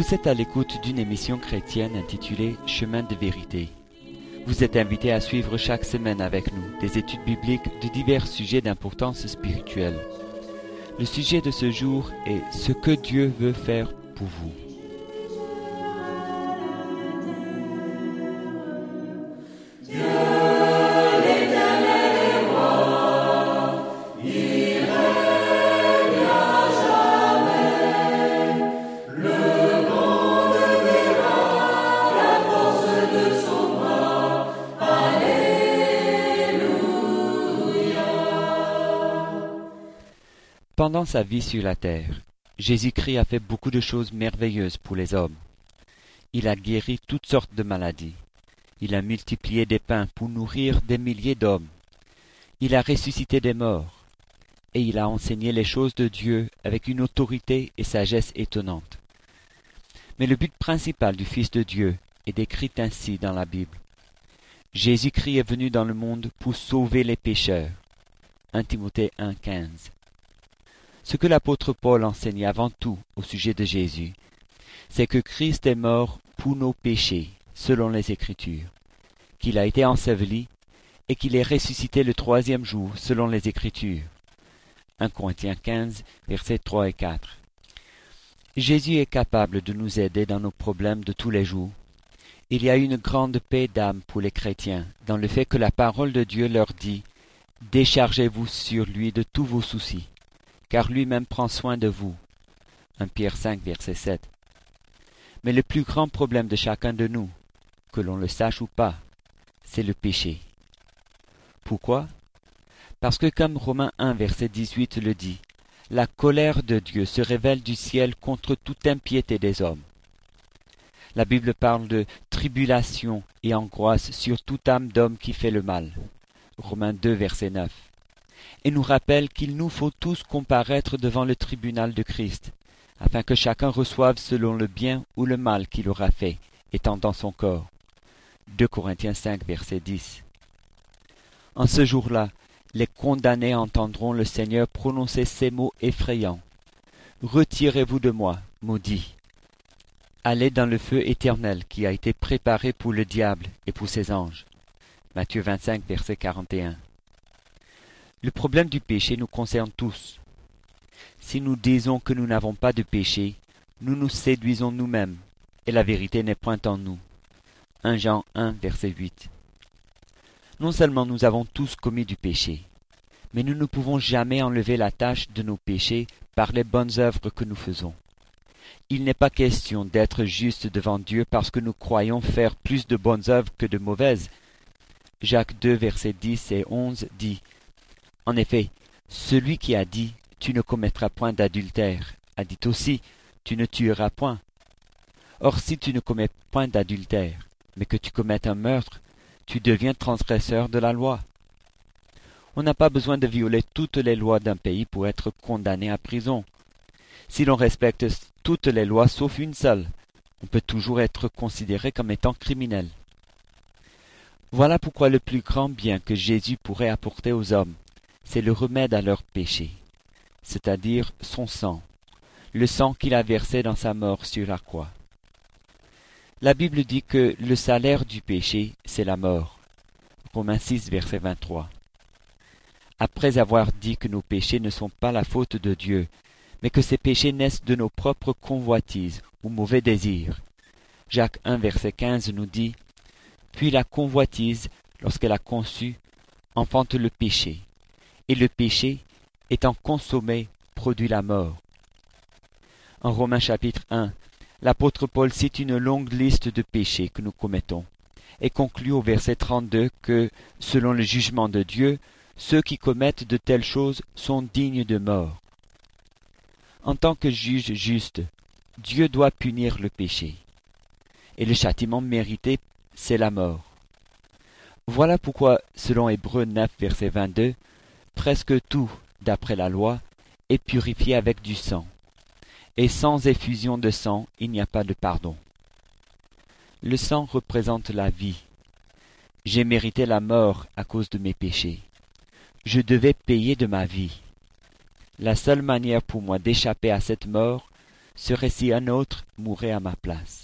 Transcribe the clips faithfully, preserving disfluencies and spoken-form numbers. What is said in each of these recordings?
Vous êtes à l'écoute d'une émission chrétienne intitulée Chemin de vérité. Vous êtes invité à suivre chaque semaine avec nous des études bibliques de divers sujets d'importance spirituelle. Le sujet de ce jour est ce que Dieu veut faire pour vous. Pendant sa vie sur la terre, Jésus-Christ a fait beaucoup de choses merveilleuses pour les hommes. Il a guéri toutes sortes de maladies. Il a multiplié des pains pour nourrir des milliers d'hommes. Il a ressuscité des morts. Et il a enseigné les choses de Dieu avec une autorité et sagesse étonnantes. Mais le but principal du Fils de Dieu est décrit ainsi dans la Bible. Jésus-Christ est venu dans le monde pour sauver les pécheurs. premier Timothée un, quinze. Ce que l'apôtre Paul enseigne avant tout au sujet de Jésus, c'est que Christ est mort pour nos péchés, selon les Écritures, qu'il a été enseveli et qu'il est ressuscité le troisième jour, selon les Écritures. premier Corinthiens quinze, versets trois et quatre. Jésus est capable de nous aider dans nos problèmes de tous les jours. Il y a une grande paix d'âme pour les chrétiens, dans le fait que la parole de Dieu leur dit « Déchargez-vous sur lui de tous vos soucis ». Car lui-même prend soin de vous. premier Pierre cinq, verset sept. Mais le plus grand problème de chacun de nous, que l'on le sache ou pas, c'est le péché. Pourquoi? Parce que comme Romains un, verset dix-huit le dit, la colère de Dieu se révèle du ciel contre toute impiété des hommes. La Bible parle de tribulation et angoisse sur toute âme d'homme qui fait le mal. Romains deux, verset neuf. Et nous rappelle qu'il nous faut tous comparaître devant le tribunal de Christ, afin que chacun reçoive selon le bien ou le mal qu'il aura fait, étant dans son corps. deux Corinthiens cinq, verset dix. En ce jour-là, les condamnés entendront le Seigneur prononcer ces mots effrayants. « Retirez-vous de moi, maudits. Allez dans le feu éternel qui a été préparé pour le diable et pour ses anges. » Matthieu vingt-cinq, verset quarante et un. Le problème du péché nous concerne tous. Si nous disons que nous n'avons pas de péché, nous nous séduisons nous-mêmes, et la vérité n'est point en nous. premier Jean un, verset huit. Non seulement nous avons tous commis du péché, mais nous ne pouvons jamais enlever la tâche de nos péchés par les bonnes œuvres que nous faisons. Il n'est pas question d'être juste devant Dieu parce que nous croyons faire plus de bonnes œuvres que de mauvaises. Jacques deux, versets dix et onze dit « En effet, celui qui a dit « Tu ne commettras point d'adultère » a dit aussi « Tu ne tueras point ». Or si tu ne commets point d'adultère, mais que tu commettes un meurtre, tu deviens transgresseur de la loi. On n'a pas besoin de violer toutes les lois d'un pays pour être condamné à prison. Si l'on respecte toutes les lois sauf une seule, on peut toujours être considéré comme étant criminel. Voilà pourquoi le plus grand bien que Jésus pourrait apporter aux hommes, c'est le remède à leurs péchés, c'est-à-dire son sang, le sang qu'il a versé dans sa mort sur la croix. La Bible dit que le salaire du péché, c'est la mort. Romains six, verset vingt-trois. Après avoir dit que nos péchés ne sont pas la faute de Dieu, mais que ces péchés naissent de nos propres convoitises ou mauvais désirs, Jacques un, verset quinze nous dit « Puis la convoitise, lorsqu'elle a conçu, enfante le péché. Et le péché, étant consommé, produit la mort. » En Romains chapitre un, l'apôtre Paul cite une longue liste de péchés que nous commettons, et conclut au verset trente-deux que, selon le jugement de Dieu, ceux qui commettent de telles choses sont dignes de mort. En tant que juge juste, Dieu doit punir le péché, et le châtiment mérité, c'est la mort. Voilà pourquoi, selon Hébreux neuf, verset vingt-deux, presque tout, d'après la loi, est purifié avec du sang. Et sans effusion de sang, il n'y a pas de pardon. Le sang représente la vie. J'ai mérité la mort à cause de mes péchés. Je devais payer de ma vie. La seule manière pour moi d'échapper à cette mort serait si un autre mourait à ma place.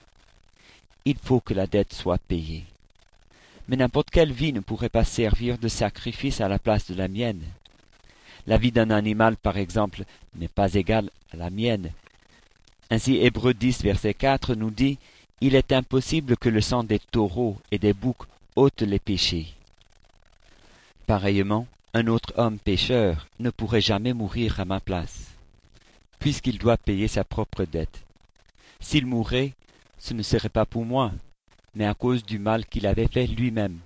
Il faut que la dette soit payée. Mais n'importe quelle vie ne pourrait pas servir de sacrifice à la place de la mienne. La vie d'un animal, par exemple, n'est pas égale à la mienne. Ainsi, Hébreux dix, verset quatre nous dit « Il est impossible que le sang des taureaux et des boucs ôte les péchés. » Pareillement, un autre homme pécheur ne pourrait jamais mourir à ma place, puisqu'il doit payer sa propre dette. S'il mourait, ce ne serait pas pour moi, mais à cause du mal qu'il avait fait lui-même.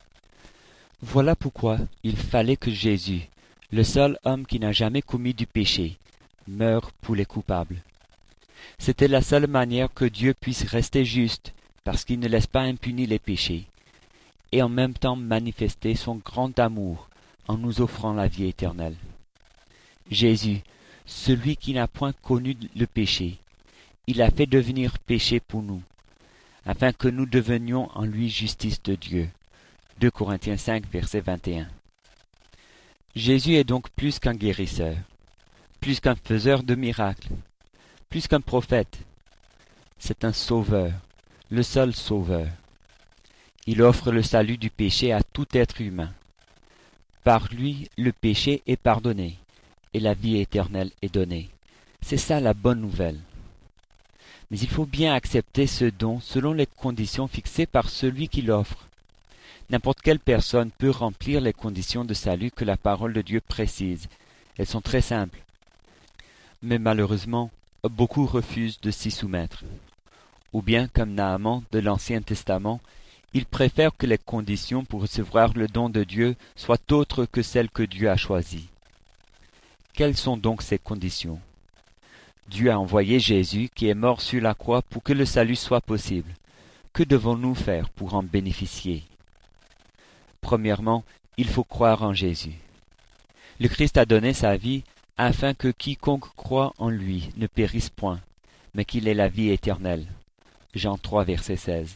Voilà pourquoi il fallait que Jésus, le seul homme qui n'a jamais commis du péché, meure pour les coupables. C'était la seule manière que Dieu puisse rester juste, parce qu'il ne laisse pas impunis les péchés, et en même temps manifester son grand amour en nous offrant la vie éternelle. Jésus, celui qui n'a point connu le péché, il a fait devenir péché pour nous, afin que nous devenions en lui justice de Dieu. deux Corinthiens cinq, verset vingt et un. Jésus est donc plus qu'un guérisseur, plus qu'un faiseur de miracles, plus qu'un prophète. C'est un sauveur, le seul sauveur. Il offre le salut du péché à tout être humain. Par lui, le péché est pardonné et la vie éternelle est donnée. C'est ça la bonne nouvelle. Mais il faut bien accepter ce don selon les conditions fixées par celui qui l'offre. N'importe quelle personne peut remplir les conditions de salut que la parole de Dieu précise. Elles sont très simples. Mais malheureusement, beaucoup refusent de s'y soumettre. Ou bien, comme Naaman de l'Ancien Testament, ils préfèrent que les conditions pour recevoir le don de Dieu soient autres que celles que Dieu a choisies. Quelles sont donc ces conditions ? Dieu a envoyé Jésus qui est mort sur la croix pour que le salut soit possible. Que devons-nous faire pour en bénéficier ? Premièrement, il faut croire en Jésus. Le Christ a donné sa vie afin que quiconque croit en lui ne périsse point, mais qu'il ait la vie éternelle. Jean trois, verset seize.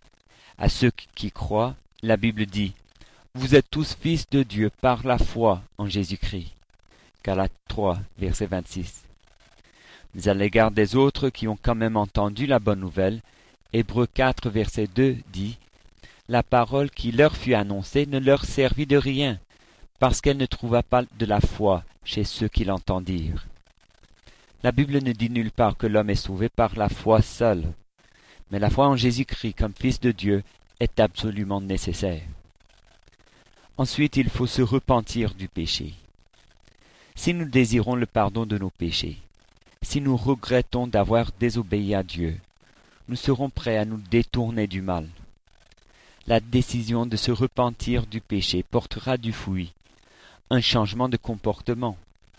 À ceux qui croient, la Bible dit « Vous êtes tous fils de Dieu par la foi en Jésus-Christ. » Galates trois, verset vingt-six. Mais à l'égard des autres qui ont quand même entendu la bonne nouvelle, Hébreux quatre, verset deux dit « La parole qui leur fut annoncée ne leur servit de rien, parce qu'elle ne trouva pas de la foi chez ceux qui l'entendirent. » La Bible ne dit nulle part que l'homme est sauvé par la foi seule, mais la foi en Jésus-Christ comme Fils de Dieu est absolument nécessaire. Ensuite, il faut se repentir du péché. Si nous désirons le pardon de nos péchés, si nous regrettons d'avoir désobéi à Dieu, nous serons prêts à nous détourner du mal. La décision de se repentir du péché portera du fruit, un changement de comportement.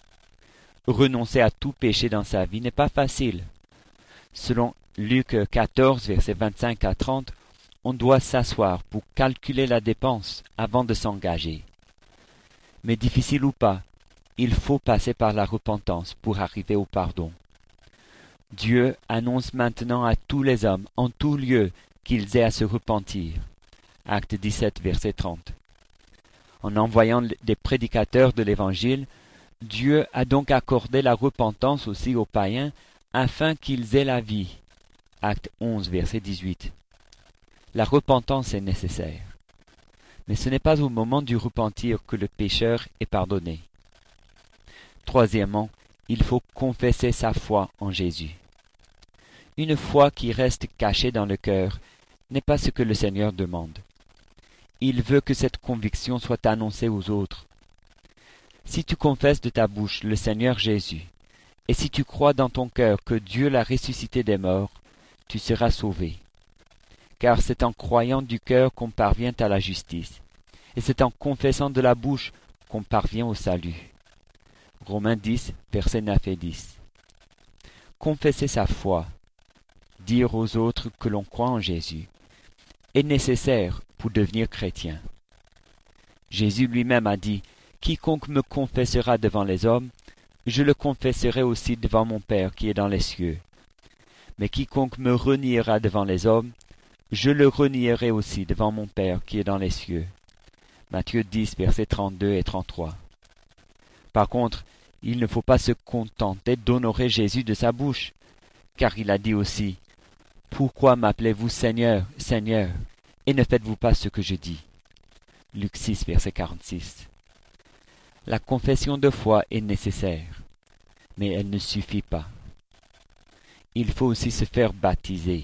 Renoncer à tout péché dans sa vie n'est pas facile. Selon Luc quatorze, versets vingt-cinq à trente, on doit s'asseoir pour calculer la dépense avant de s'engager. Mais difficile ou pas, il faut passer par la repentance pour arriver au pardon. Dieu annonce maintenant à tous les hommes, en tout lieu, qu'ils aient à se repentir. Acte dix-sept, verset trente. En envoyant des prédicateurs de l'Évangile, Dieu a donc accordé la repentance aussi aux païens afin qu'ils aient la vie. Acte onze, verset dix-huit. La repentance est nécessaire. Mais ce n'est pas au moment du repentir que le pécheur est pardonné. Troisièmement, il faut confesser sa foi en Jésus. Une foi qui reste cachée dans le cœur n'est pas ce que le Seigneur demande. Il veut que cette conviction soit annoncée aux autres. Si tu confesses de ta bouche le Seigneur Jésus, et si tu crois dans ton cœur que Dieu l'a ressuscité des morts, tu seras sauvé. Car c'est en croyant du cœur qu'on parvient à la justice, et c'est en confessant de la bouche qu'on parvient au salut. Romains dix, versets neuf et dix. Confesser sa foi, dire aux autres que l'on croit en Jésus, est nécessaire pour devenir chrétien. Jésus lui-même a dit « Quiconque me confessera devant les hommes, je le confesserai aussi devant mon Père qui est dans les cieux. Mais quiconque me reniera devant les hommes, je le renierai aussi devant mon Père qui est dans les cieux. » Matthieu dix, versets trente-deux et trente-trois. Par contre, il ne faut pas se contenter d'honorer Jésus de sa bouche, car il a dit aussi, « Pourquoi m'appelez-vous Seigneur, Seigneur, et ne faites-vous pas ce que je dis ?» Luc six, verset quarante-six. La confession de foi est nécessaire, mais elle ne suffit pas. Il faut aussi se faire baptiser.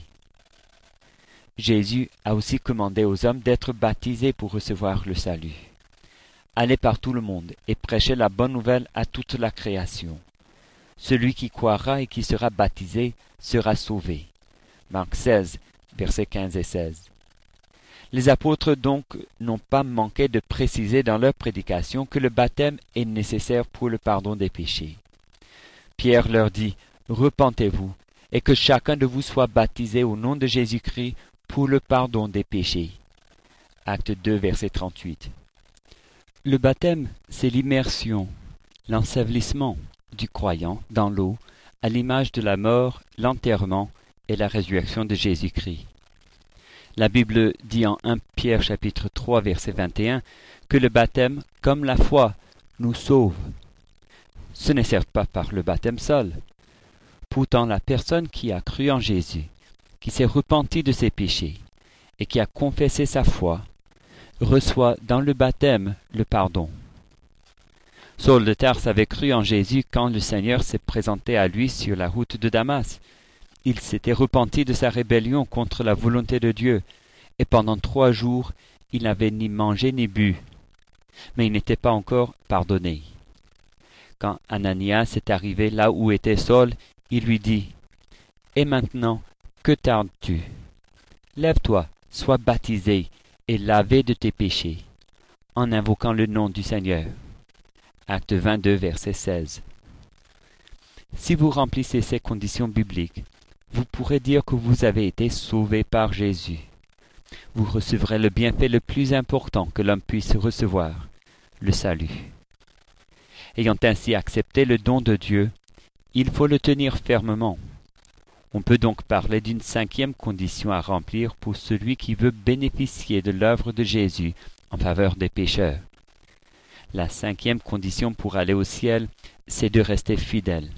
Jésus a aussi commandé aux hommes d'être baptisés pour recevoir le salut. Allez par tout le monde et prêchez la bonne nouvelle à toute la création. Celui qui croira et qui sera baptisé sera sauvé. Marc seize, versets quinze et seize. Les apôtres donc n'ont pas manqué de préciser dans leur prédication que le baptême est nécessaire pour le pardon des péchés. Pierre leur dit, « Repentez-vous, et que chacun de vous soit baptisé au nom de Jésus-Christ pour le pardon des péchés. » Acte deux, verset trente-huit. Le baptême, c'est l'immersion, l'ensevelissement du croyant dans l'eau, à l'image de la mort, l'enterrement et la résurrection de Jésus-Christ. La Bible dit en premier Pierre chapitre trois, verset vingt et un, que le baptême, comme la foi, nous sauve. Ce n'est certes pas par le baptême seul. Pourtant, la personne qui a cru en Jésus, qui s'est repentie de ses péchés et qui a confessé sa foi, reçoit dans le baptême le pardon. Saul de Tarse avait cru en Jésus quand le Seigneur s'est présenté à lui sur la route de Damas. Il s'était repenti de sa rébellion contre la volonté de Dieu, et pendant trois jours, il n'avait ni mangé ni bu. Mais il n'était pas encore pardonné. Quand Ananias est arrivé là où était Saul, il lui dit, « Et maintenant, que tardes-tu? Lève-toi, sois baptisé et lavé de tes péchés, en invoquant le nom du Seigneur. » Acte vingt-deux, verset seize. Si vous remplissez ces conditions bibliques, vous pourrez dire que vous avez été sauvé par Jésus. Vous recevrez le bienfait le plus important que l'homme puisse recevoir, le salut. Ayant ainsi accepté le don de Dieu, il faut le tenir fermement. On peut donc parler d'une cinquième condition à remplir pour celui qui veut bénéficier de l'œuvre de Jésus en faveur des pécheurs. La cinquième condition pour aller au ciel, c'est de rester fidèle.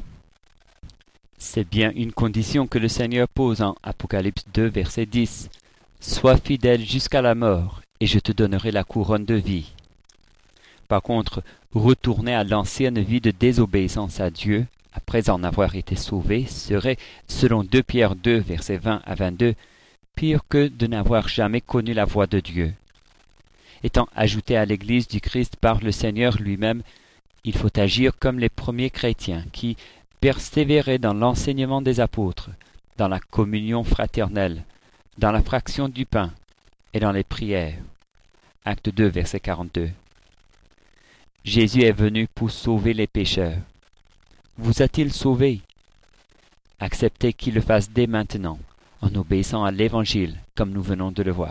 C'est bien une condition que le Seigneur pose en Apocalypse deux, verset dix. « Sois fidèle jusqu'à la mort, et je te donnerai la couronne de vie. » Par contre, retourner à l'ancienne vie de désobéissance à Dieu, après en avoir été sauvé, serait, selon deux Pierre deux, versets vingt à vingt-deux, pire que de n'avoir jamais connu la voie de Dieu. Étant ajouté à l'Église du Christ par le Seigneur lui-même, il faut agir comme les premiers chrétiens qui persévéraient dans l'enseignement des apôtres, dans la communion fraternelle, dans la fraction du pain et dans les prières. Acte deux, verset quarante-deux. Jésus est venu pour sauver les pécheurs. Vous a-t-il sauvé? Acceptez qu'il le fasse dès maintenant, en obéissant à l'Évangile, comme nous venons de le voir.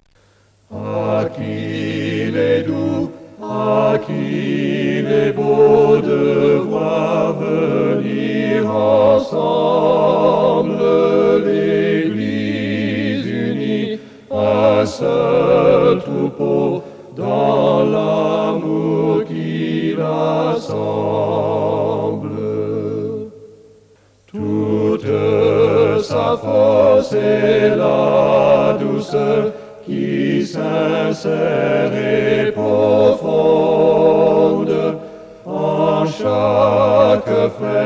À qui il est doux, à qui il est beau de voir venir ensemble l'Église unie, un seul troupeau dans l'amour qui rassemble. Toute sa force et la douceur qui sincère et profonde en chaque frère